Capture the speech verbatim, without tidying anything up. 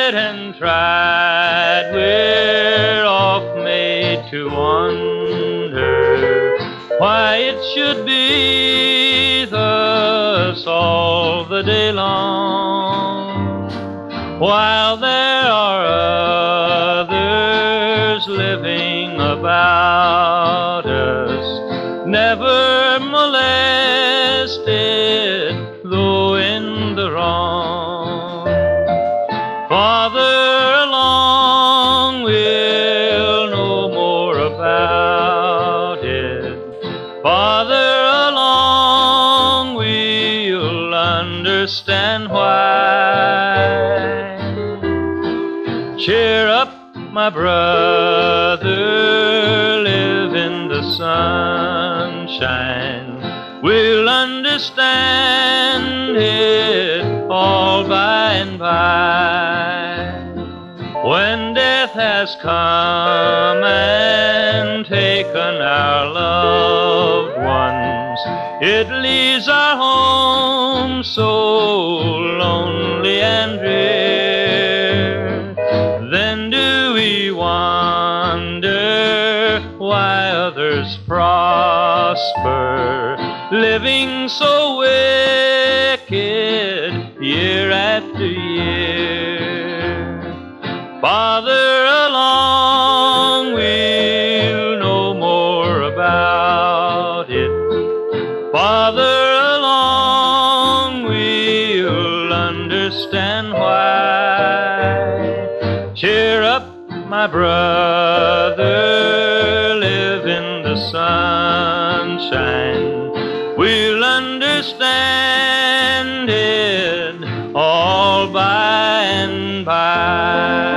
it and tried, we're oft made to wonder why it should be thus all the day long, while there are others living about us, never molested, though in the wrong. Farther along we'll know more about it. Farther along we'll understand why. Cheer up, my brother, live in the sunshine. We'll understand it all by and by. When death has come and taken our loved ones, it leaves our home so lonely and drear. Then do we wonder why others prosper, living so wicked year after year. Farther along we'll know more about it. Farther along we'll understand why. Cheer up, my brother, live in the sunshine. We'll understand it all by and by.